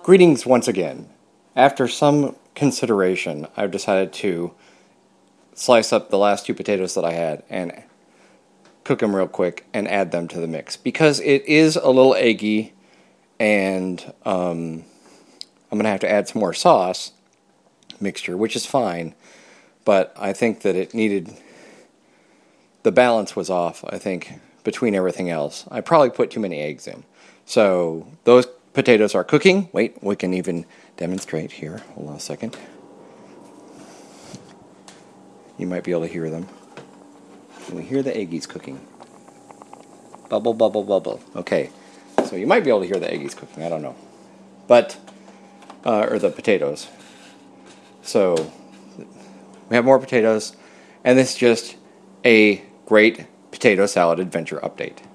Greetings once again. After some consideration, I've decided to slice up the last two potatoes that I had and cook them real quick and add them to the mix. Because it is a little eggy and I'm going to have to add some more sauce mixture, which is fine. But I think that it needed... the balance was off, I think, between everything else. I probably put too many eggs in. So those potatoes are cooking. Wait, we can even demonstrate here. Hold on a second. You might be able to hear them. Can we hear the eggies cooking? Bubble, bubble, bubble. Okay. So you might be able to hear the eggies cooking. I don't know. But, or the potatoes. So, we have more potatoes. And this is just a great potato salad adventure update.